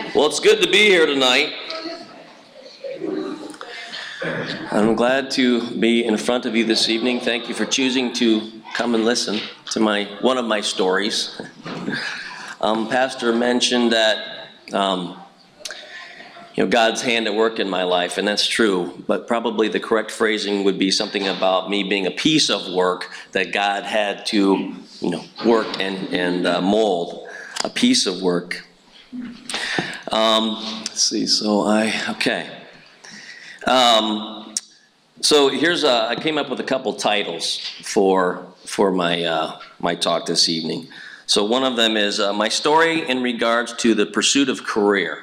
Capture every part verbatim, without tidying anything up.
Well, it's good to be here tonight. I'm glad to be in front of you this evening. Thank you for choosing to come and listen to my one of my stories. Um, Pastor mentioned that um, you know God's hand at work in my life, and that's true. But probably the correct phrasing would be something about me being a piece of work that God had to you know work and and uh, mold, a piece of work. Um, let's see. So I okay. Um, so here's a, I came up with a couple titles for for my uh, my talk this evening. So one of them is uh, my story in regards to the pursuit of career.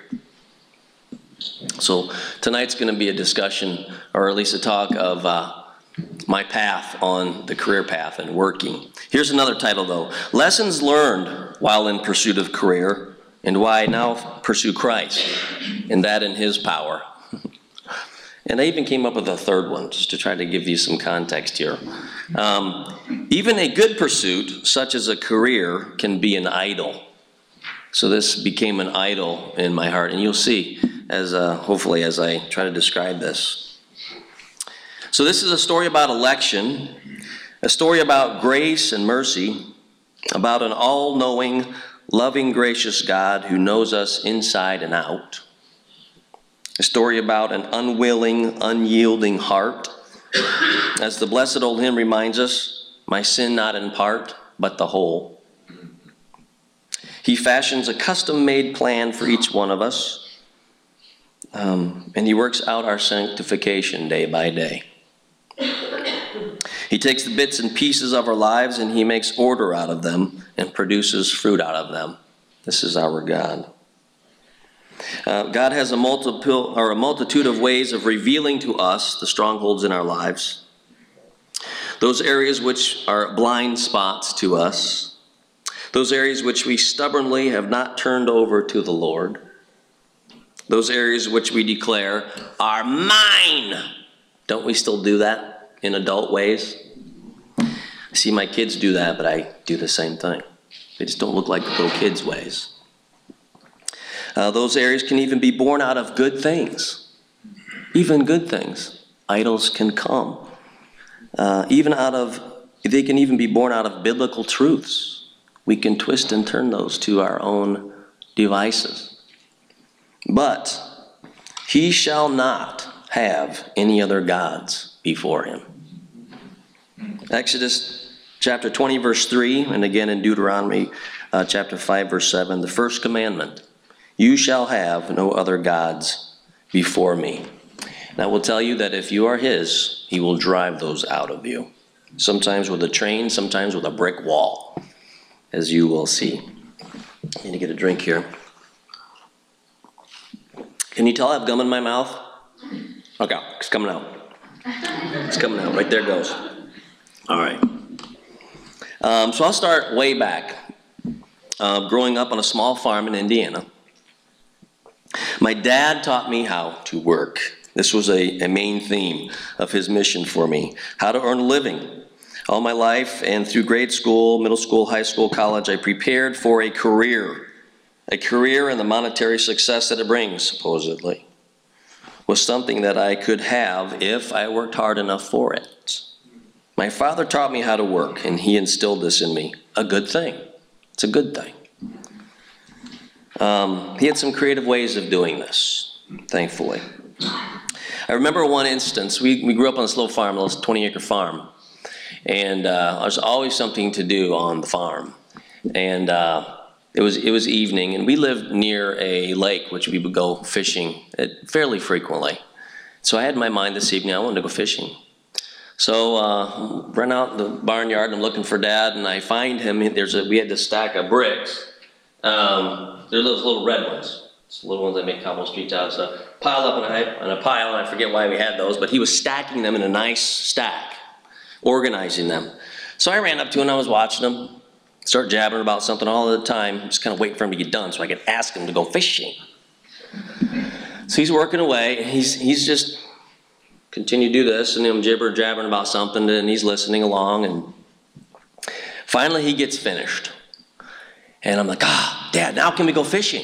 So tonight's going to be a discussion, or at least a talk of uh, my path on the career path and working. Here's another title though: Lessons Learned While in Pursuit of Career, and Why I Now Pursue Christ, and that in His power. And I even came up with a third one, just to try to give you some context here. Um, even a good pursuit, such as a career, can be an idol. So this became an idol in my heart, and you'll see, as uh, hopefully as I try to describe this. So this is a story about election, a story about grace and mercy, about an all-knowing, loving, gracious God who knows us inside and out. A story about an unwilling, unyielding heart. As the blessed old hymn reminds us, my sin not in part, but the whole. He fashions a custom-made plan for each one of us, um, and He works out our sanctification day by day. He takes the bits and pieces of our lives and He makes order out of them and produces fruit out of them. This is our God. Uh, God has a multiple or a multitude of ways of revealing to us the strongholds in our lives, those areas which are blind spots to us, those areas which we stubbornly have not turned over to the Lord, those areas which we declare are mine. Don't we still do that in adult ways? I see my kids do that, but I do the same thing. They just don't look like the little kids' ways. Uh, those areas can even be born out of good things. Even good things. Idols can come. Uh, even out of, they can even be born out of biblical truths. We can twist and turn those to our own devices. But he shall not have any other gods before him. Exodus chapter twenty, verse three, and again in Deuteronomy uh, chapter five, verse seven, the first commandment. You shall have no other gods before me. And I will tell you that if you are His, He will drive those out of you. Sometimes with a train, sometimes with a brick wall, as you will see. I need to get a drink here. Can you tell I have gum in my mouth? Okay, it's coming out. It's coming out. Right there it goes. All right. Um, so I'll start way back. Uh, growing up on a small farm in Indiana. My dad taught me how to work. This was a, a main theme of his mission for me. How to earn a living. All my life and through grade school, middle school, high school, college, I prepared for a career. A career and the monetary success that it brings, supposedly, was something that I could have if I worked hard enough for it. My father taught me how to work, and he instilled this in me. A good thing. It's a good thing. Um, he had some creative ways of doing this, thankfully. I remember one instance. We, we grew up on this little farm, a little twenty-acre farm. And uh, there was always something to do on the farm. And uh, it was it was evening, and we lived near a lake, which we would go fishing at fairly frequently. So I had in my mind this evening, I wanted to go fishing. So uh, run out in the barnyard, and I'm looking for Dad, and I find him. There's a, we had this stack of bricks. Um, they're those little red ones. It's the little ones that make cobble streets out. So piled up in a, in a pile, and I forget why we had those, but he was stacking them in a nice stack, organizing them. So I ran up to him, and I was watching him, start jabbering about something all the time, just kind of waiting for him to get done so I could ask him to go fishing. So he's working away, and he's, he's just continue to do this, and I'm gibber jabbering about something, and he's listening along, and finally he gets finished. And I'm like, ah, Dad, now can we go fishing?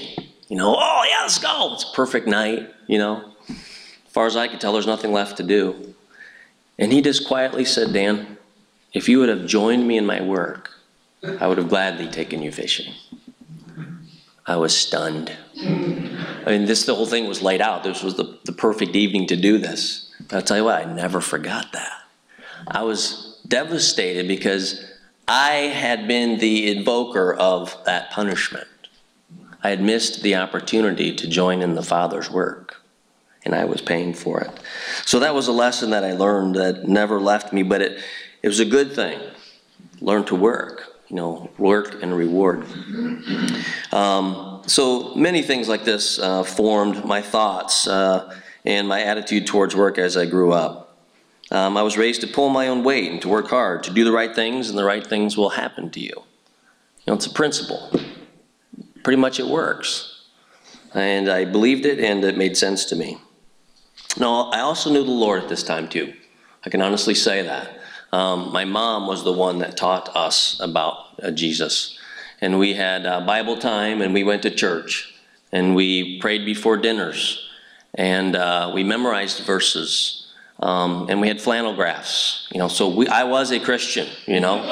You know, oh yeah, let's go. It's a perfect night, you know. As far as I could tell, there's nothing left to do. And he just quietly said, Dan, if you would have joined me in my work, I would have gladly taken you fishing. I was stunned. I mean, this, the whole thing was laid out. This was the, the perfect evening to do this. But I'll tell you what, I never forgot that. I was devastated because I had been the invoker of that punishment. I had missed the opportunity to join in the Father's work, and I was paying for it. So that was a lesson that I learned that never left me, but it, it was a good thing. Learn to work, you know, work and reward. Um, so many things like this uh, formed my thoughts uh, and my attitude towards work as I grew up. Um, I was raised to pull my own weight and to work hard, to do the right things, and the right things will happen to you. You know, it's a principle. Pretty much it works. And I believed it, and it made sense to me. No, I also knew the Lord at this time, too. I can honestly say that. Um, my mom was the one that taught us about uh, Jesus. And we had uh, Bible time, and we went to church. And we prayed before dinners. And uh, we memorized verses. Um, and we had flannel graphs. You know, so we, I was a Christian, you know.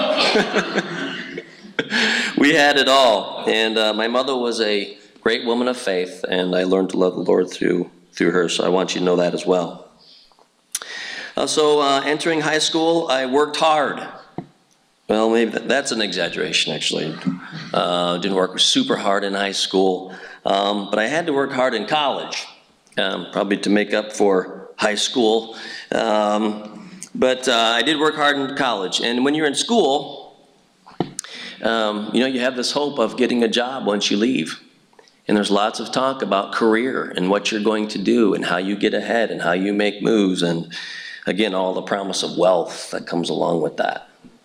We had it all. And uh, my mother was a great woman of faith, and I learned to love the Lord through through her, so I want you to know that as well. Uh, so uh, entering high school, I worked hard. Well, maybe that, that's an exaggeration, actually. Uh, didn't work super hard in high school, um, but I had to work hard in college, um, probably to make up for high school. Um, but uh, I did work hard in college, and when you're in school, um, you know, you have this hope of getting a job once you leave. And there's lots of talk about career and what you're going to do and how you get ahead and how you make moves, and again, all the promise of wealth that comes along with that.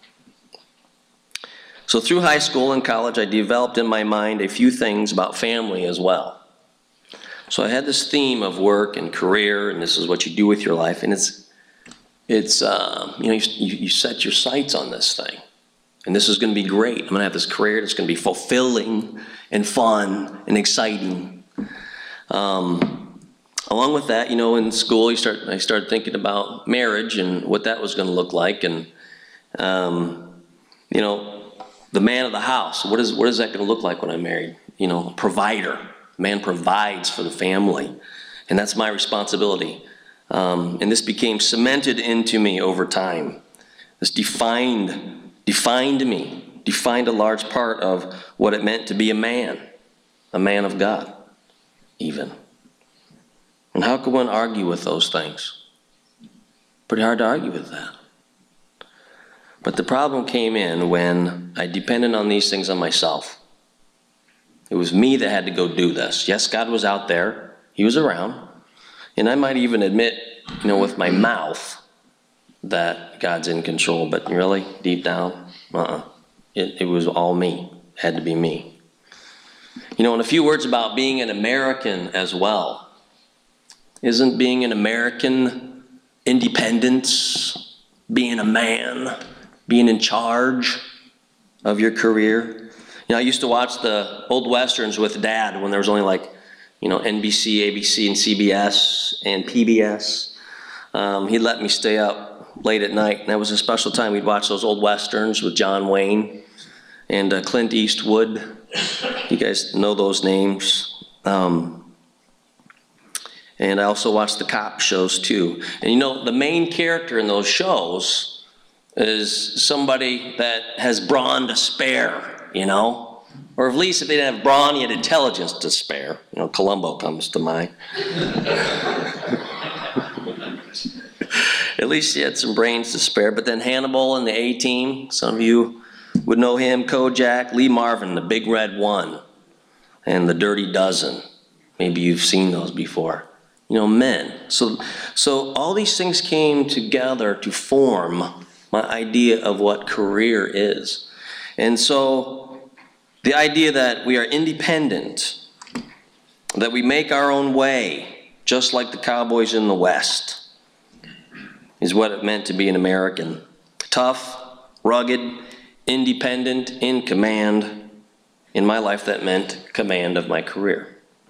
So through high school and college, I developed in my mind a few things about family as well. So I had this theme of work and career, and this is what you do with your life, and it's, it's uh, you know, you, you set your sights on this thing. And this is going to be great. I'm going to have this career that's going to be fulfilling and fun and exciting. Um, along with that, you know, in school, you start. I started thinking about marriage and what that was going to look like, and um, you know, the man of the house. What is what is that going to look like when I'm married? You know, provider. Man provides for the family, and that's my responsibility. Um, and this became cemented into me over time. This defined. defined me, defined a large part of what it meant to be a man, a man of God, even. And how can one argue with those things? Pretty hard to argue with that. But the problem came in when I depended on these things on myself. It was me that had to go do this. Yes, God was out there. He was around. And I might even admit, you know, with my mouth, that God's in control, but really, deep down, uh-uh. It, it was all me. It had to be me. You know, and a few words about being an American as well. Isn't being an American independence, being a man, being in charge of your career? You know, I used to watch the old Westerns with Dad when there was only like, you know, N B C, A B C, and C B S, and P B S. Um, he'd let me stay up late at night, and that was a special time. We'd watch those old Westerns with John Wayne and uh, Clint Eastwood. You guys know those names. Um, and I also watched the cop shows too. And you know, the main character in those shows is somebody that has brawn to spare, you know? Or at least if they didn't have brawn, he had intelligence to spare. You know, Columbo comes to mind. At least he had some brains to spare. But then Hannibal and the A-Team, some of you would know him, Kojak, Lee Marvin, the Big Red One, and the Dirty Dozen. Maybe you've seen those before. You know, men. So, so all these things came together to form my idea of what career is. And so the idea that we are independent, that we make our own way, just like the cowboys in the West, is what it meant to be an American. Tough, rugged, independent, in command. In my life, that meant command of my career.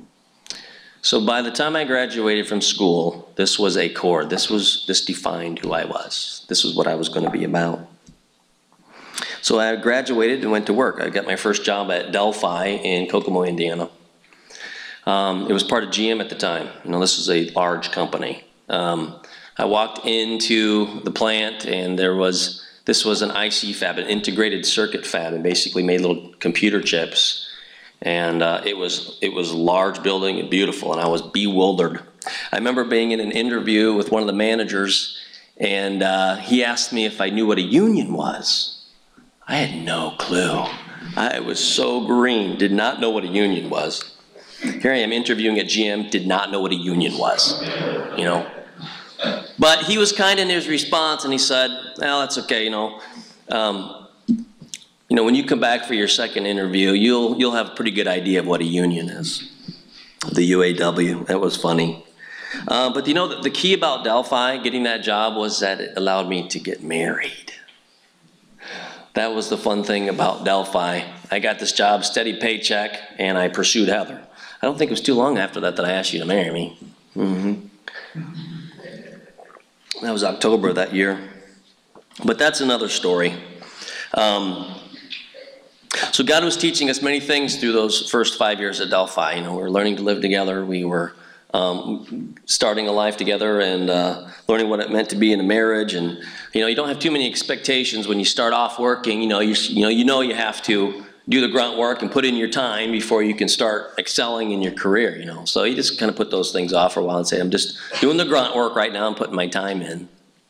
So by the time I graduated from school, this was a core. This was, this defined who I was. This was what I was going to be about. So I graduated and went to work. I got my first job at Delphi in Kokomo, Indiana. Um, it was part of G M at the time. You know, this was a large company. Um, I walked into the plant, and there was, this was an I C fab, an integrated circuit fab, and basically made little computer chips. And uh, it was it was a large building and beautiful, and I was bewildered. I remember being in an interview with one of the managers, and uh, he asked me if I knew what a union was. I had no clue. I was so green, did not know what a union was. Here I am interviewing at G M, did not know what a union was, you know. But he was kind in his response, and he said, well, that's okay, you know. Um, you know, when you come back for your second interview, you'll, you'll have a pretty good idea of what a union is. The U A W, that was funny. Uh, but you know, the, the key about Delphi, getting that job, was that it allowed me to get married. That was the fun thing about Delphi. I got this job, steady paycheck, and I pursued Heather. I don't think it was too long after that that I asked you to marry me. Mm-hmm. That was October of that year. But that's another story. Um, so God was teaching us many things through those first five years at Delphi. You know, we were learning to live together. We were um, starting a life together and uh, learning what it meant to be in a marriage. And you know, you don't have too many expectations when you start off working. You know, you, you know, you know you have to do the grunt work and put in your time before you can start excelling in your career, you know. So you just kind of put those things off for a while and say, I'm just doing the grunt work right now and putting my time in.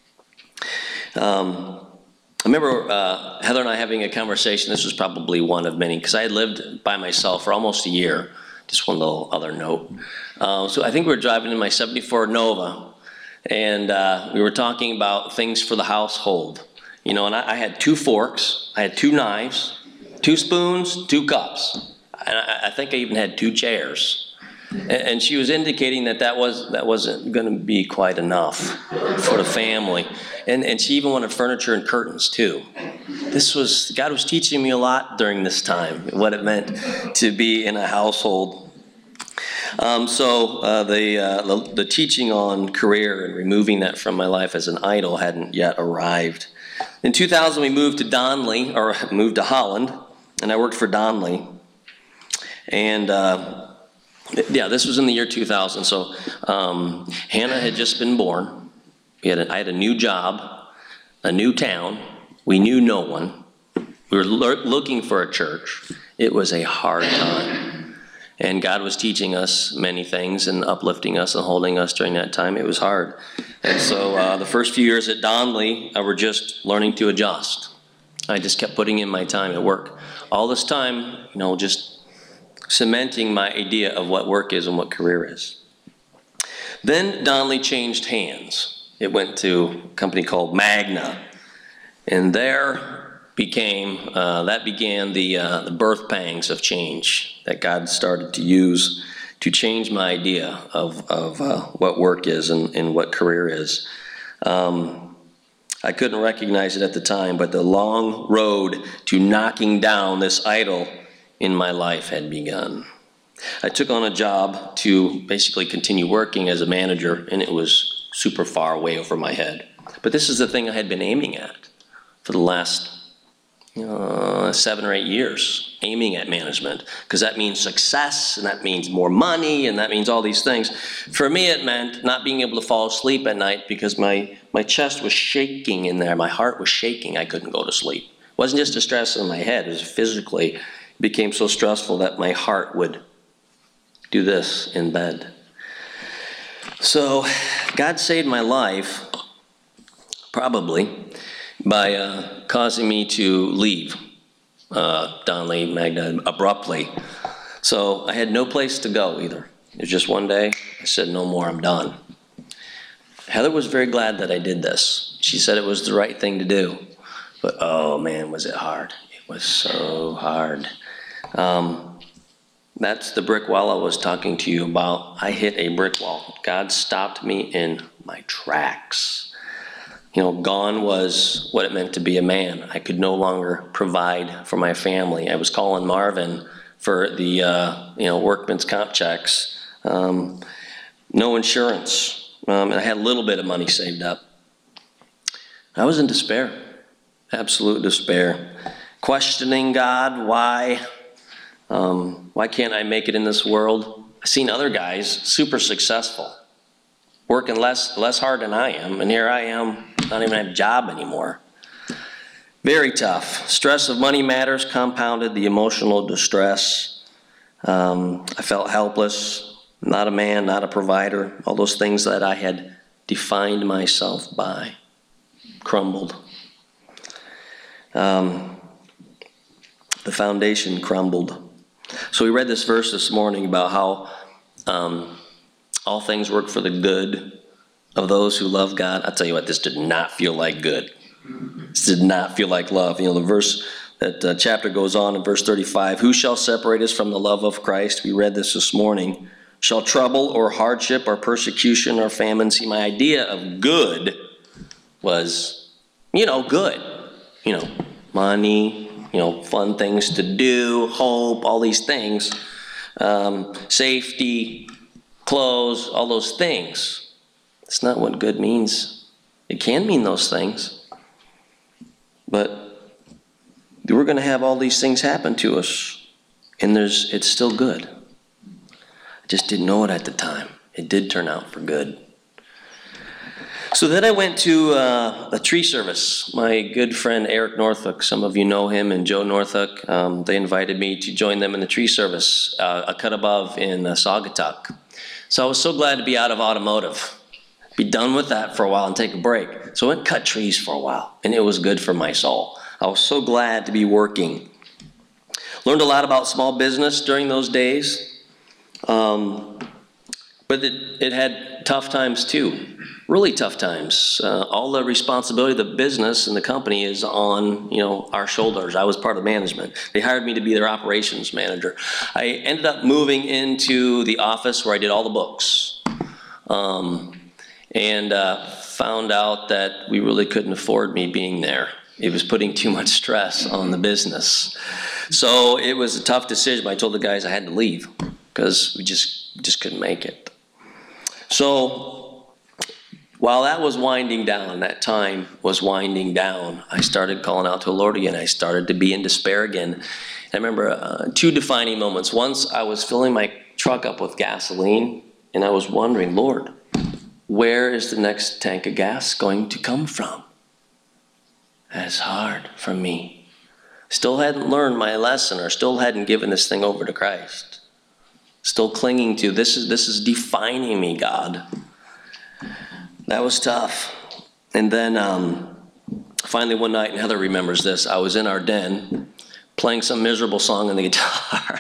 Um, I remember uh, Heather and I having a conversation. This was probably one of many, because I had lived by myself for almost a year. Just one little other note. Uh, so I think we were driving in my seventy-four Nova, and uh, we were talking about things for the household. You know, and I, I had two forks, I had two knives, two spoons, two cups. And I, I think I even had two chairs. And, and she was indicating that that, was, that wasn't going to be quite enough for the family. And, and she even wanted furniture and curtains too. This was, God was teaching me a lot during this time, what it meant to be in a household. Um, so uh, the, uh, the, the teaching on career and removing that from my life as an idol hadn't yet arrived. In two thousand, we moved to Donley, or moved to Holland, and I worked for Donley. And uh, yeah, this was in the year two thousand. So um, Hannah had just been born. We had a, I had a new job, a new town. We knew no one. We were looking for a church. It was a hard time. And God was teaching us many things and uplifting us and holding us during that time. It was hard. And so uh, the first few years at Donley, I were just learning to adjust. I just kept putting in my time at work. All this time, you know, just cementing my idea of what work is and what career is. Then Donley changed hands. It went to a company called Magna. And there became, uh, that began the, uh, the birth pangs of change that God started to use to change my idea of, of uh, what work is and, and what career is. Um, I couldn't recognize it at the time, but the long road to knocking down this idol in my life had begun. I took on a job to basically continue working as a manager, and it was super far way over my head. But this is the thing I had been aiming at for the last Uh, seven or eight years, aiming at management, because that means success, and that means more money, and that means all these things. For me, it meant not being able to fall asleep at night because my, my chest was shaking in there. My heart was shaking. I couldn't go to sleep. It wasn't just a stress in my head. It was physically, it became so stressful that my heart would do this in bed. So God saved my life, probably, by uh, causing me to leave uh, Donley Magna abruptly. So I had no place to go either. It was just one day, I said, no more, I'm done. Heather was very glad that I did this. She said it was the right thing to do. But oh man, was it hard. It was so hard. Um, that's the brick wall I was talking to you about. I hit a brick wall. God stopped me in my tracks. You know, gone was what it meant to be a man. I could no longer provide for my family. I was calling Marvin for the, uh, you know, workman's comp checks Um, no insurance. Um, and I had a little bit of money saved up. I was in despair, absolute despair. Questioning God, why? Um, why can't I make it in this world? I've seen other guys super successful, working less, less hard than I am, and here I am, not even have a job anymore. Very tough. Stress of money matters compounded the emotional distress. Um, I felt helpless, not a man, not a provider. All those things that I had defined myself by crumbled. Um, the foundation crumbled. So we read this verse this morning about how um, all things work for the good of those who love God. I'll tell you what, this did not feel like good. This did not feel like love. You know, the verse, that uh, chapter goes on in verse thirty-five. Who shall separate us from the love of Christ? We read this this morning. Shall trouble or hardship or persecution or famine? See, my idea of good was, you know, good. You know, money, you know, fun things to do, hope, all these things. Um, safety, clothes, all those things. That's not what good means. It can mean those things. But we're going to have all these things happen to us, and there's it's still good. I just didn't know it at the time. It did turn out for good. So then I went to uh, a tree service. My good friend Eric Northuck, some of you know him, and Joe Northuck, um, they invited me to join them in the tree service, uh, a cut above in uh, Saugatuck. So I was so glad to be out of automotive. Be done with that for a while and take a break. So I went and cut trees for a while, and it was good for my soul. I was so glad to be working. Learned a lot about small business during those days. Um, but it, it had tough times too, really tough times. Uh, all the responsibility of the business and the company is on, you know, our shoulders. I was part of management. They hired me to be their operations manager. I ended up moving into the office where I did all the books. Um, and uh, found out that we really couldn't afford me being there. It was putting too much stress on the business. So it was a tough decision, but I told the guys I had to leave because we just, just couldn't make it. So while that was winding down, that time was winding down, I started calling out to the Lord again. I started to be in despair again. I remember uh, two defining moments. Once I was filling my truck up with gasoline, and I was wondering, Lord, where is the next tank of gas going to come from? That's hard for me. Still hadn't learned my lesson, or still hadn't given this thing over to Christ. Still clinging to, this is, this is defining me, God. That was tough. And then um, finally one night, and Heather remembers this, I was in our den playing some miserable song on the guitar.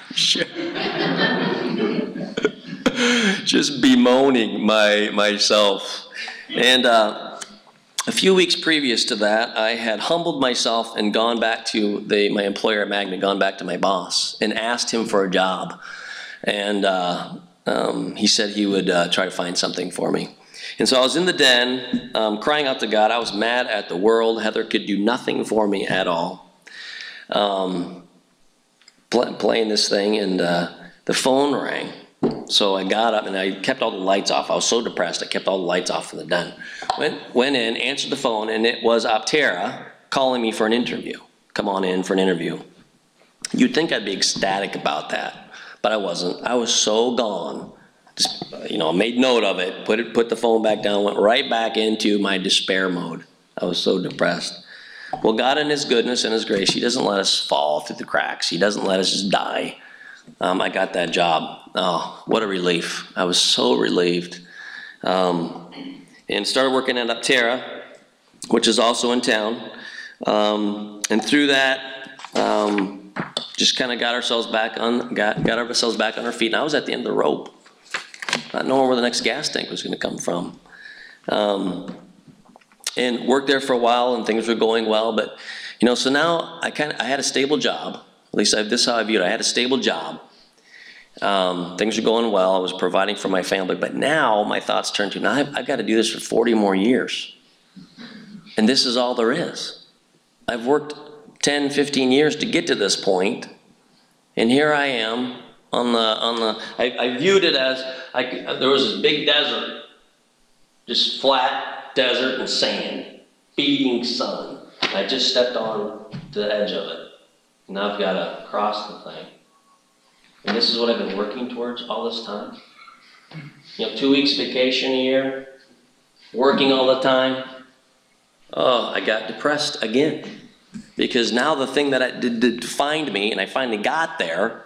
Just bemoaning my myself. And uh, a few weeks previous to that, I had humbled myself and gone back to the, my employer at Magna, gone back to my boss, and asked him for a job. And uh, um, he said he would uh, try to find something for me. And so I was in the den, um, crying out to God. I was mad at the world. Heather could do nothing for me at all. Um, play, playing this thing, and uh, the phone rang. So I got up, and I kept all the lights off. I was so depressed, I kept all the lights off in the den. Went, went in, answered the phone, and it was Optera calling me for an interview. Come on in for an interview. You'd think I'd be ecstatic about that, but I wasn't. I was so gone. Just, you know, made note of it, put it, put the phone back down, went right back into my despair mode. I was so depressed. Well, God in His goodness and His grace, He doesn't let us fall through the cracks. He doesn't let us just die. Um, I got that job. Oh, what a relief. I was so relieved. Um, and started working at Optera, which is also in town. Um, and through that, um, just kind of got ourselves back on, got, got ourselves back on our feet. And I was at the end of the rope, not knowing where the next gas tank was going to come from. Um, and worked there for a while, and things were going well. But, you know, so now I kind of, I had a stable job. At least I, this is how I viewed it. I had a stable job. Um, things were going well. I was providing for my family. But now my thoughts turned to, now I've, I've got to do this for forty more years. And this is all there is. I've worked ten, fifteen years to get to this point. And here I am on the, on the I, I viewed it as, I could, there was this big desert, just flat desert and sand, beating sun. I just stepped on the edge of it. Now I've got to cross the thing. And this is what I've been working towards all this time. You know, two weeks vacation a year, working all the time. Oh, I got depressed again. Because now the thing that I did, did find me, and I finally got there,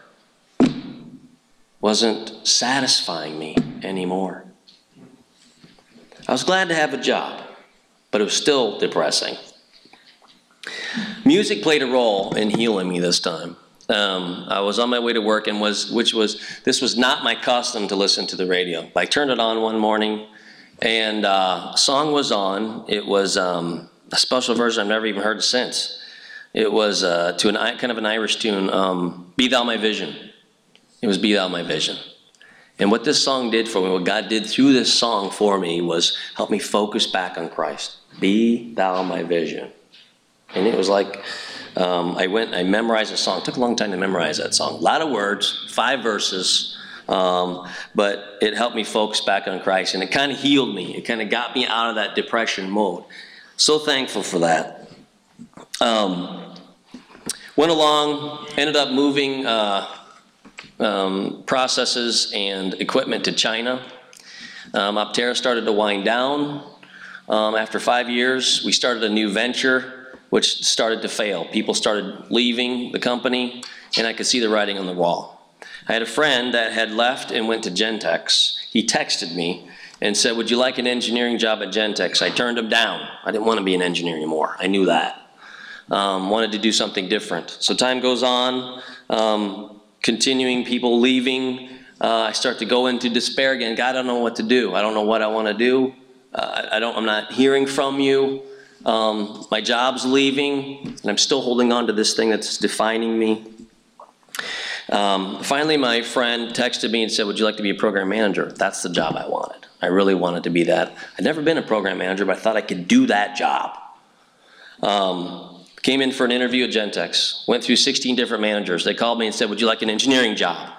wasn't satisfying me anymore. I was glad to have a job, but it was still depressing. Music played a role in healing me this time. Um, I was on my way to work, and was which was this was not my custom to listen to the radio. I turned it on one morning, and uh, a song was on. It was um, a special version I've never even heard since. It was uh, to an kind of an Irish tune, um, "Be Thou My Vision." It was "Be Thou My Vision." And what this song did for me, what God did through this song for me, was help me focus back on Christ. Be Thou My Vision. And it was like, um, I went, I memorized the song. It took a long time to memorize that song. A lot of words, five verses, um, but it helped me focus back on Christ. And it kind of healed me. It kind of got me out of that depression mode. So thankful for that. Um, went along, ended up moving uh, um, processes and equipment to China. Um, Optera started to wind down. Um, after five years, we started a new venture, which started to fail. People started leaving the company, and I could see the writing on the wall. I had a friend that had left and went to Gentex. He texted me and said, "Would you like an engineering job at Gentex?" I turned him down. I didn't want to be an engineer anymore. I knew that. Um, wanted to do something different. So time goes on, um, continuing, people leaving. Uh, I start to go into despair again. God, I don't know what to do. I don't know what I want to do. Uh, I don't, I'm not hearing from you. Um, my job's leaving, and I'm still holding on to this thing that's defining me. Um, finally, my friend texted me and said, "Would you like to be a program manager?" That's the job I wanted. I really wanted to be that. I'd never been a program manager, but I thought I could do that job. Um, came in for an interview at Gentex. Went through sixteen different managers. They called me and said, "Would you like an engineering job?"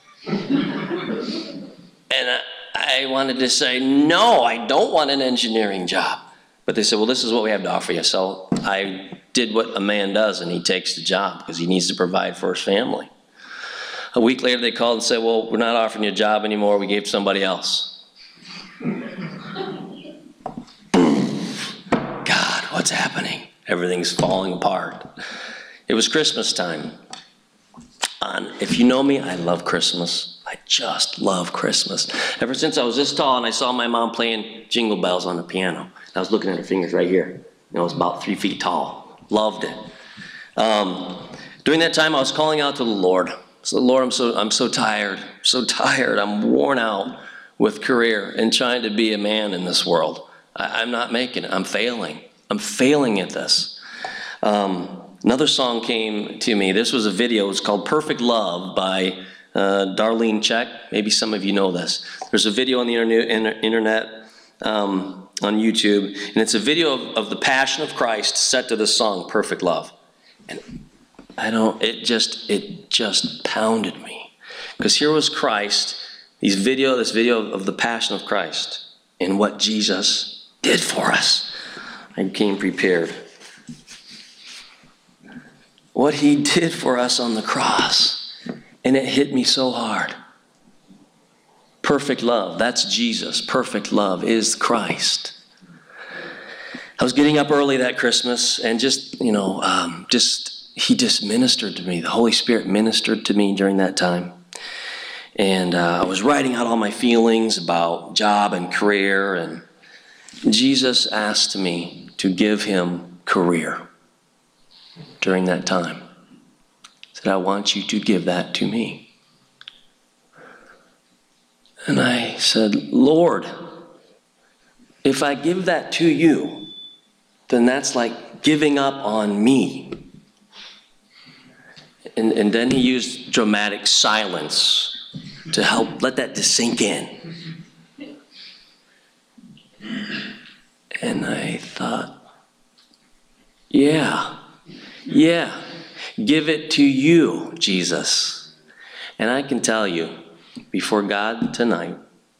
And I, I wanted to say, "No, I don't want an engineering job." But they said, "Well, this is what we have to offer you." So I did what a man does, and he takes the job because he needs to provide for his family. A week later, they called and said, "Well, we're not offering you a job anymore. We gave it to somebody else." God, what's happening? Everything's falling apart. It was Christmas time. And if you know me, I love Christmas. I just love Christmas. Ever since I was this tall and I saw my mom playing Jingle Bells on the piano, I was looking at her fingers right here. You know, I was about three feet tall. Loved it. Um, during that time, I was calling out to the Lord. So, Lord, I'm so I'm so tired, so tired. I'm worn out with career and trying to be a man in this world. I, I'm not making it. I'm failing. I'm failing at this. Um, another song came to me. This was a video. It's called "Perfect Love" by uh, Darlene Check. Maybe some of you know this. There's a video on the internet, internet um, on YouTube, and it's a video of, of the Passion of Christ set to this song, "Perfect Love." And I don't, it just, it just pounded me. Because here was Christ, these video, this video of the Passion of Christ, and what Jesus did for us. I came prepared. What he did for us on the cross. And it hit me so hard. Perfect love, that's Jesus. Perfect love is Christ. I was getting up early that Christmas, and just, you know, um, just, he just ministered to me. The Holy Spirit ministered to me during that time. And uh, I was writing out all my feelings about job and career, and Jesus asked me to give him career during that time. He said, "I want you to give that to me." And I said, "Lord, if I give that to you, then that's like giving up on me." And, and then he used dramatic silence to help let that to sink in. And I thought, yeah, yeah, give it to you, Jesus. And I can tell you, before God tonight,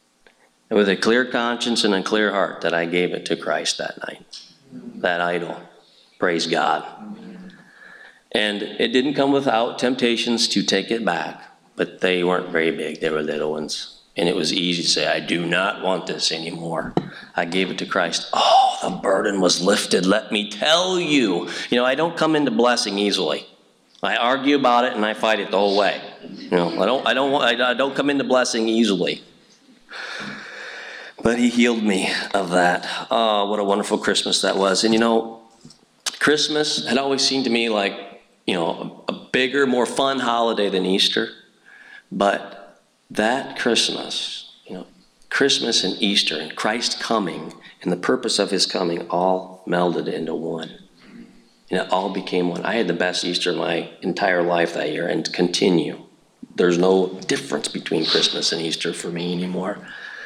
with a clear conscience and a clear heart that I gave it to Christ that night, that idol. Praise God. And it didn't come without temptations to take it back, but they weren't very big. They were little ones. And it was easy to say, I do not want this anymore. I gave it to Christ. Oh, the burden was lifted, let me tell you. You know, I don't come into blessing easily. I argue about it and I fight it the whole way. You know, I don't, I don't, I don't come into blessing easily. But he healed me of that. Oh, what a wonderful Christmas that was. And you know, Christmas had always seemed to me like, you know, a bigger, more fun holiday than Easter. But that Christmas, you know, Christmas and Easter and Christ coming and the purpose of his coming all melded into one. And it all became one. I had the best Easter of my entire life that year and continue. There's no difference between Christmas and Easter for me anymore.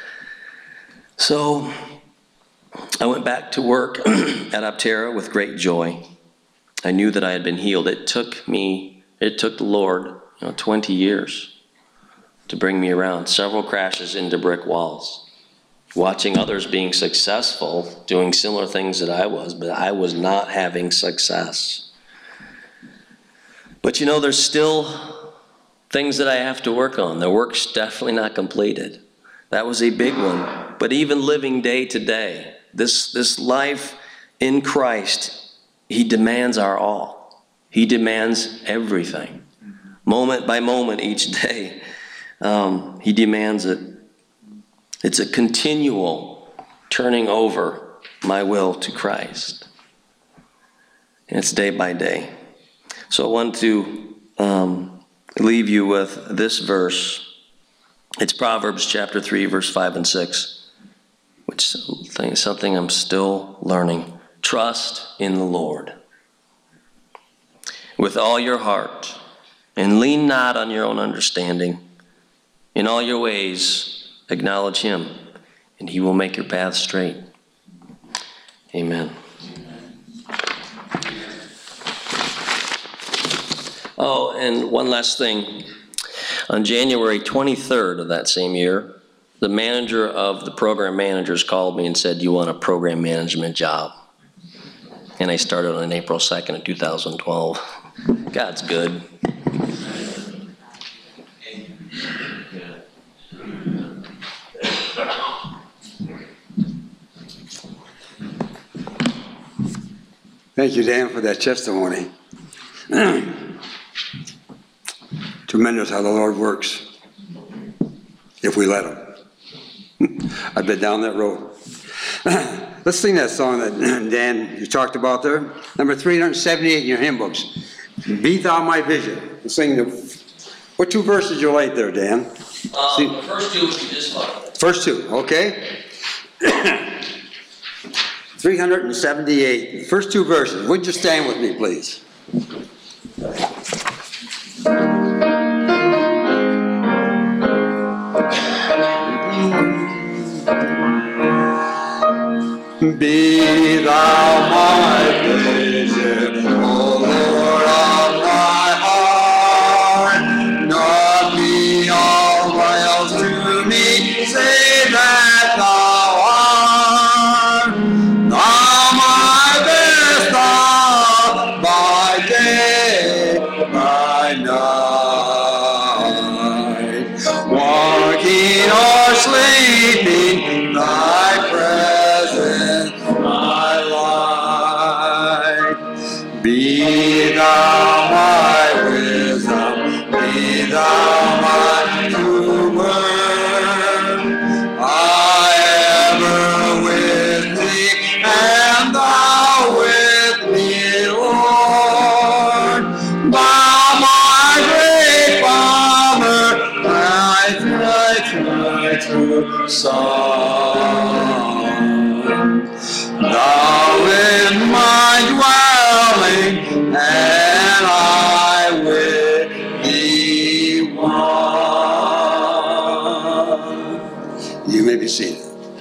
So I went back to work at Aptera with great joy. I knew that I had been healed. It took me, it took the Lord, you know, twenty years to bring me around. Several crashes into brick walls. Watching others being successful, doing similar things that I was, but I was not having success. But you know, there's still things that I have to work on. The work's definitely not completed. That was a big one. But even living day to day, this, this life in Christ, he demands our all. He demands everything. Moment by moment each day. Um, he demands it. It's a continual turning over my will to Christ. And it's day by day. So I want to um, leave you with this verse. It's Proverbs chapter three, verse five and six, which is something I'm still learning. Trust in the Lord with all your heart, and lean not on your own understanding. In all your ways, acknowledge him, and he will make your path straight. Amen. Oh, and one last thing. On January twenty-third of that same year, the manager of the program managers called me and said, "You want a program management job?" And I started on April second of two thousand twelve. God's good. Thank you, Dan, for that testimony. Tremendous how the Lord works, if we let him. I've been down that road. Let's sing that song that Dan, you talked about there. Number three hundred seventy-eight in your hymn books. Be thou my vision. Let's sing the, what two verses you laid there, Dan? Uh, the first two we just learned. First two, okay. three hundred seventy-eight, first two verses. Would you stand with me, please? Be thou my vision, O Lord of my heart, not be all else to me, save that thou art. Thou my best thou by day, by night, walking or sleeping, thy presence my light. Be thou my wisdom, be thou my true word. I ever with thee, and thou with me, Lord. Thou my great Father, I try, try to song. Thou in my dwelling, and I with thee one. You may be seated.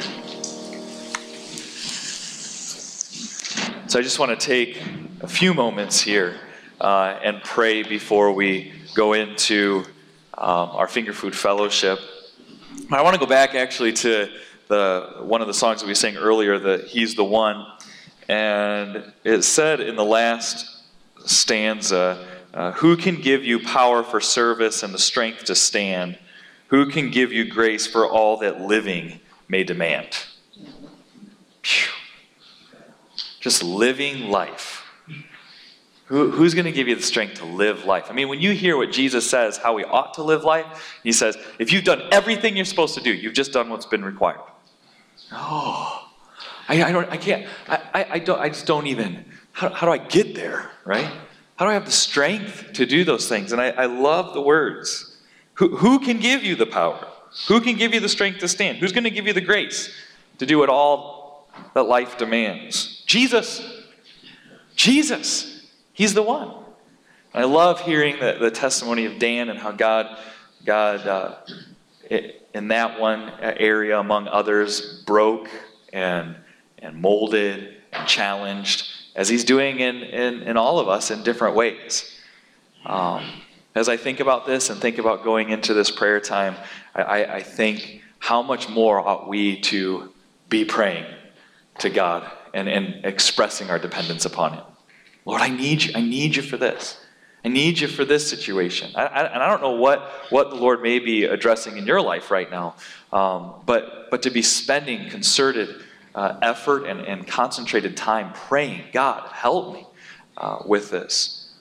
So I just want to take a few moments here uh, and pray before we go into um, our Finger Food Fellowship. I want to go back actually to the one of the songs that we sang earlier, that He's the One. And it said in the last stanza, uh, who can give you power for service and the strength to stand? Who can give you grace for all that living may demand? Phew. Just living life. Who, who's going to give you the strength to live life? I mean, when you hear what Jesus says, how we ought to live life, He says, if you've done everything you're supposed to do, you've just done what's been required. Oh, I, I don't, I can't, I, I, I don't, I just don't even, how, how do I get there, right? How do I have the strength to do those things? And I, I love the words. Who, who can give you the power? Who can give you the strength to stand? Who's going to give you the grace to do it all that life demands? Jesus. Jesus. He's the one. I love hearing the, the testimony of Dan and how God, God uh, in that one area, among others, broke and, and molded and challenged, as He's doing in, in, in all of us in different ways. Um, as I think about this and think about going into this prayer time, I, I, I think how much more ought we to be praying to God and, and expressing our dependence upon Him. Lord, I need you. I need you for this. I need you for this situation. I, I, and I don't know what, what the Lord may be addressing in your life right now, um, but, but to be spending concerted uh, effort and, and concentrated time praying, God, help me uh, with this.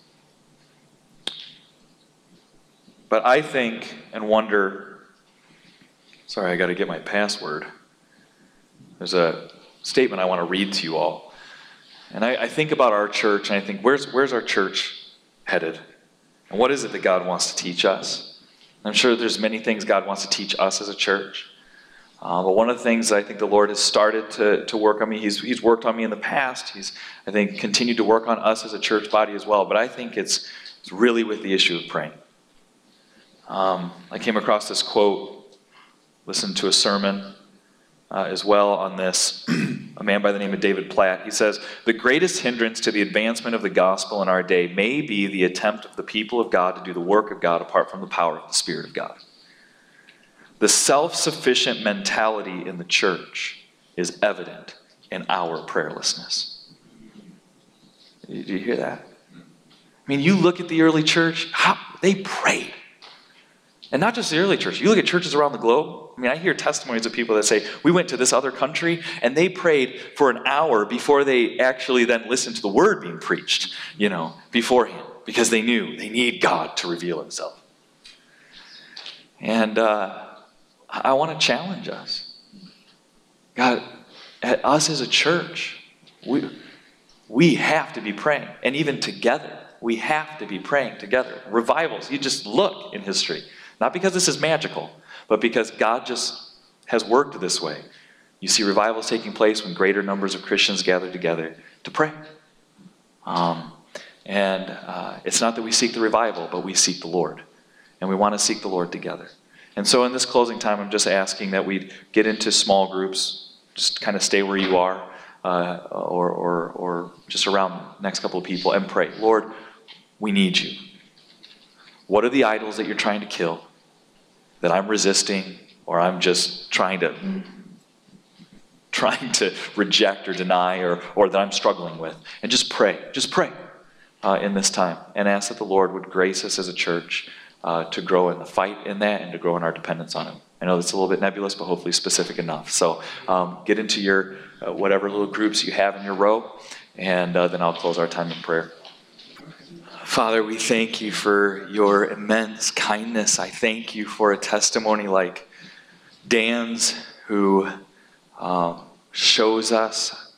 But I think and wonder, sorry, I got to get my password. There's a statement I want to read to you all. And I, I think about our church, and I think, where's, where's our church headed? And what is it that God wants to teach us? I'm sure there's many things God wants to teach us as a church. Uh, but one of the things that I think the Lord has started to, to work on me, he's, he's worked on me in the past. He's, I think, continued to work on us as a church body as well. But I think it's, it's really with the issue of praying. Um, I came across this quote, listened to a sermon uh, as well on this. A man by the name of David Platt. He says, the greatest hindrance to the advancement of the gospel in our day may be the attempt of the people of God to do the work of God apart from the power of the Spirit of God. The self-sufficient mentality in the church is evident in our prayerlessness. Do you hear that? I mean, you look at the early church, how, they prayed. And not just the early church. You look at churches around the globe. I mean, I hear testimonies of people that say, we went to this other country and they prayed for an hour before they actually then listened to the word being preached, you know, beforehand, because they knew they need God to reveal Himself. And uh, I want to challenge us. God, at us as a church, we, we have to be praying. And even together, we have to be praying together. Revivals, you just look in history. Not because this is magical, but because God just has worked this way. You see revivals taking place when greater numbers of Christians gather together to pray. Um, and uh, it's not that we seek the revival, but we seek the Lord. And we want to seek the Lord together. And so in this closing time, I'm just asking that we get into small groups, just kind of stay where you are, uh, or, or, or just around the next couple of people, and pray, Lord, we need you. What are the idols that you're trying to kill, that I'm resisting, or I'm just trying to trying to reject or deny, or, or that I'm struggling with? And just pray. Just pray uh, in this time. And ask that the Lord would grace us as a church uh, to grow in the fight in that and to grow in our dependence on Him. I know that's a little bit nebulous, but hopefully specific enough. So um, get into your uh, whatever little groups you have in your row, and uh, then I'll close our time in prayer. Father, we thank you for your immense kindness. I thank you for a testimony like Dan's, who um, shows us,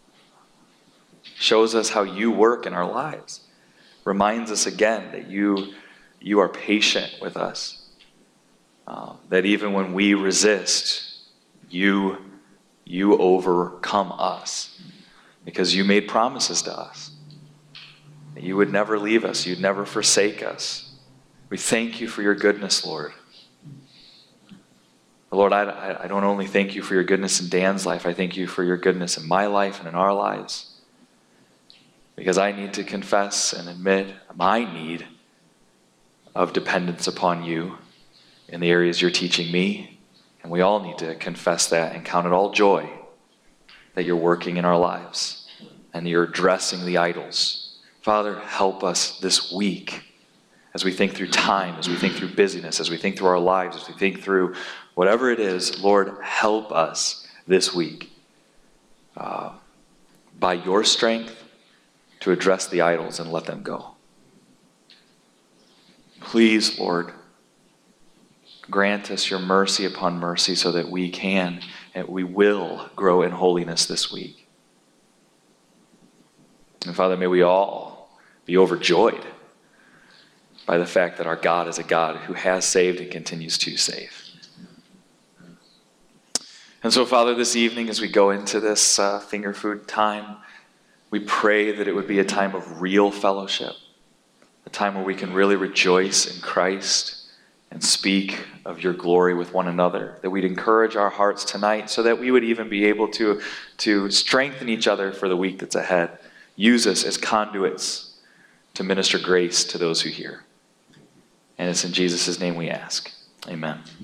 shows us how you work in our lives. Reminds us again that you, you are patient with us. Um, that even when we resist, you, you overcome us. Because you made promises to us. You would never leave us. You'd never forsake us. We thank you for your goodness, Lord. Lord, I, I don't only thank you for your goodness in Dan's life, I thank you for your goodness in my life and in our lives. Because I need to confess and admit my need of dependence upon you in the areas you're teaching me And we all need to confess that and count it all joy that you're working in our lives and you're addressing the idols. Father, help us this week as we think through time, as we think through busyness, as we think through our lives, as we think through whatever it is. Lord, help us this week uh, by your strength to address the idols and let them go. Please, Lord, grant us your mercy upon mercy so that we can and we will grow in holiness this week. And Father, may we all be overjoyed by the fact that our God is a God who has saved and continues to save. And so, Father, this evening as we go into this uh, finger food time, we pray that it would be a time of real fellowship, a time where we can really rejoice in Christ and speak of your glory with one another, that we'd encourage our hearts tonight so that we would even be able to, to strengthen each other for the week that's ahead. Use us as conduits to minister grace to those who hear. And it's in Jesus' name we ask. Amen.